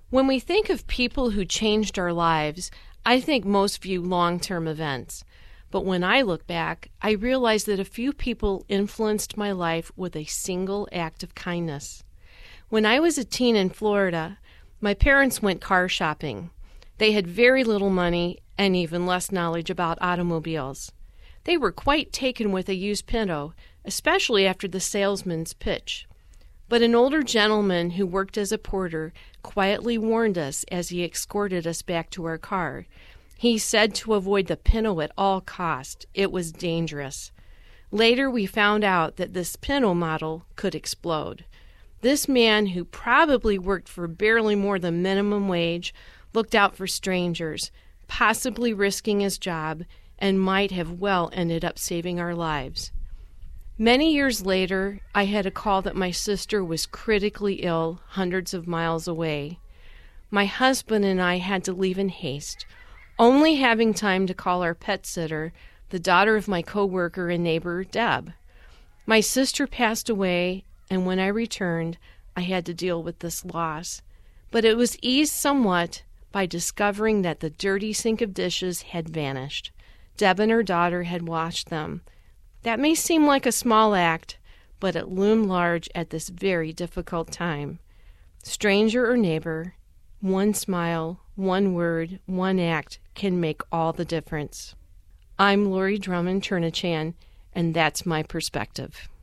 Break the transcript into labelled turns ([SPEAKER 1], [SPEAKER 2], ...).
[SPEAKER 1] When we think of people who changed our lives, I think most view long-term events. But when I look back, I realize that a few people influenced my life with a single act of kindness. When I was a teen in Florida, my parents went car shopping. They had very little money and even less knowledge about automobiles. They were quite taken with a used Pinto, especially after the salesman's pitch. But an older gentleman who worked as a porter quietly warned us as he escorted us back to our car. He said to avoid the Pinto at all cost. It was dangerous. Later we found out that this Pinto model could explode. This man, who probably worked for barely more than minimum wage, looked out for strangers, possibly risking his job, and might have well ended up saving our lives. Many years later, I had a call that my sister was critically ill, hundreds of miles away. My husband and I had to leave in haste, only having time to call our pet sitter, the daughter of my coworker and neighbor, Deb. My sister passed away, and when I returned, I had to deal with this loss. But it was eased somewhat by discovering that the dirty sink of dishes had vanished. Deb and her daughter had washed them. That may seem like a small act, but it loomed large at this very difficult time. Stranger or neighbor, one smile, one word, one act can make all the difference. I'm Lori Drummond Turnachan, and that's my perspective.